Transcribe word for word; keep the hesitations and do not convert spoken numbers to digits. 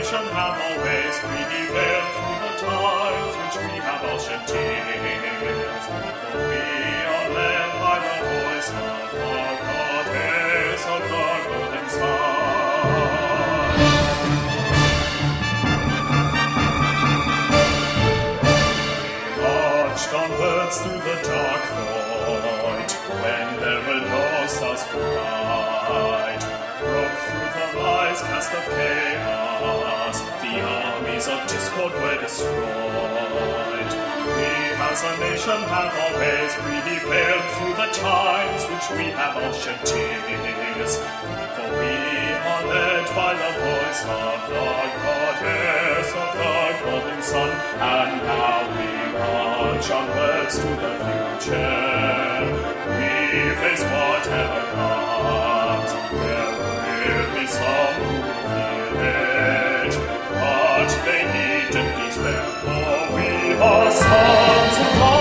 nation have always prevailed through the times which we have all shed tears. For we are led by the voice of the goddess of the golden sun. We marched onwards through the dark void, when there were no stars to guide. Broke through the lies cast of chaos, the armies of discord were destroyed. We as a nation have always prevailed through the times which we have all shed tears. For we are led by the voice of the goddess of the golden sun, and now we march onwards to the future. We face whatever comes. There will be some who feel it, but they needn't despair, for we are sons of God.